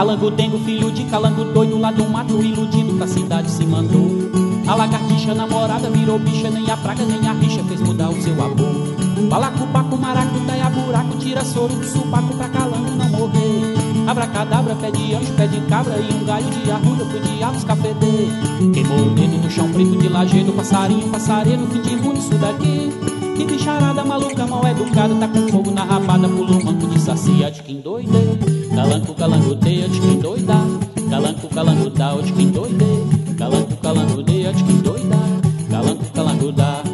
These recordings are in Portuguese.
Calango dengo, filho de calango doido, lá do mato iludido pra cidade se mandou. A lagartixa namorada virou bicha, nem a praga nem a rixa fez mudar o seu amor. Balacupaco, maracutaia, buraco, tira soro do supaco pra calango não morrer. Abracadabra, pé de anjo, pé de cabra e um galho de arruda pro diabo escafeder. Queimou o dedo no chão preto de lajedo, passarinho, passareiro, fim de mundo isso daqui. Que bicharada maluca, mal educada, tá com fogo na rabada, pulou manco de sacia de quem doide. Calanco, calangoteia de quem doida. Calanco, calangudá de quem doide. Calanco, calangoteia de quem doida. Calanco, calangudá.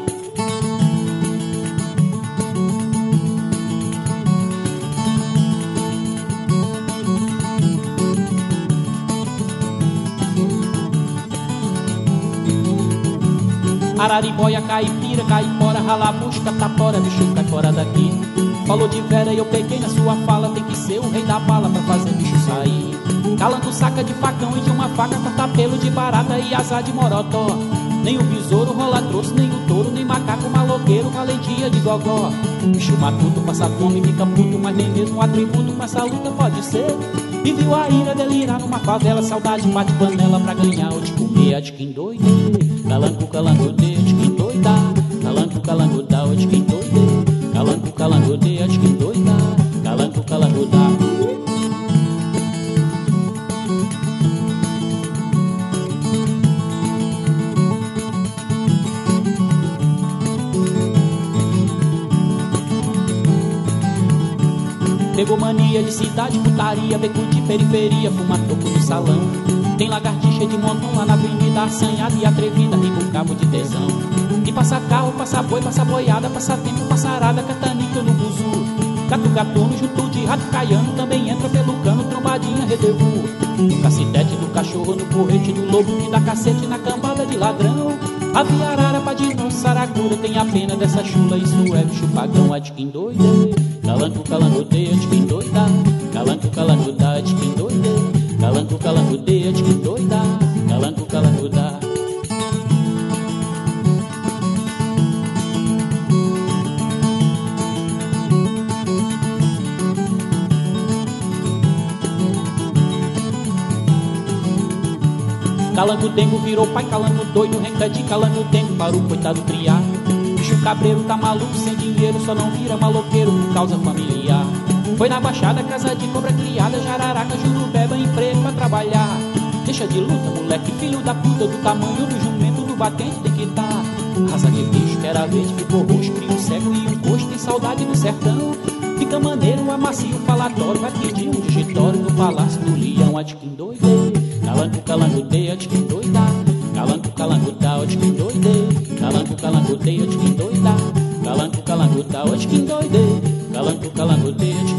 Araribóia, caipira, caipora, ralabucho, catapora, bicho cai fora daqui. Falou de vera e eu peguei na sua fala, tem que ser o rei da bala pra fazer bicho sair. Calango saca de facão e de uma faca, corta pelo de barata e asa de morotó. Nem o besouro rola troço, nem o touro, nem macaco maloqueiro, valentia de gogó. Bicho matuto, passa fome, fica puto, mas nem mesmo um atributo com essa luta pode ser. E viu a ira delirar numa favela, saudade bate panela pra ganhar ou de comer a de quem doide. Calango, calangodeia de quem doida. Calango, calangudá de quem doide. Calango, calangodeia de quem doida. Calango, calangudá. Pegou mania de cidade, putaria, beco de periferia, fuma toco no salão. Tem lagartixa de montão lá na avenida, assanhada e atrevida, riba um cabo de tesão. E passa carro, passa boi, passa boiada, passa tempo, passa arada, catanica no buzu. Gato gatuno, junto de rato caiano, também entra pelo cano, trombadinha, redevu. No cacetete do cachorro, no porrete do lobo, que dá cacete na cambada de ladrão. A viarara pra de nosso saragura, tem a pena dessa chula, isso é bicho pagão, a de quem doide. Calango, calangodeia de quem doida. Calango, calangudá de quem doide. Calango, calangodeia de quem doida. Calango, calangudá. Calango dengo virou pai, calango doido, renda de calango dengo para o coitado criar. Bicho cabreiro tá maluco, sem dinheiro, só não vira maloqueiro por causa familiar. Foi na baixada, casa de cobra criada, jararaca, jurubeba, emprego pra trabalhar. Deixa de luta, moleque, filho da puta, do tamanho do jumento, do batente tem que tá. Raça de bicho que era verde, ficou roxo, cria um cego e um coxo, tem saudade do sertão. Fica maneiro, amacia o falatório, vai pedir um digitório no palácio do leão, a de quem doide. Calango, calangodeia de quem doida. Calango, calangudá de quem doide. Calango, calangodeia de quem doida. Calango, calangudá de quem doide. Calango, calangodeia de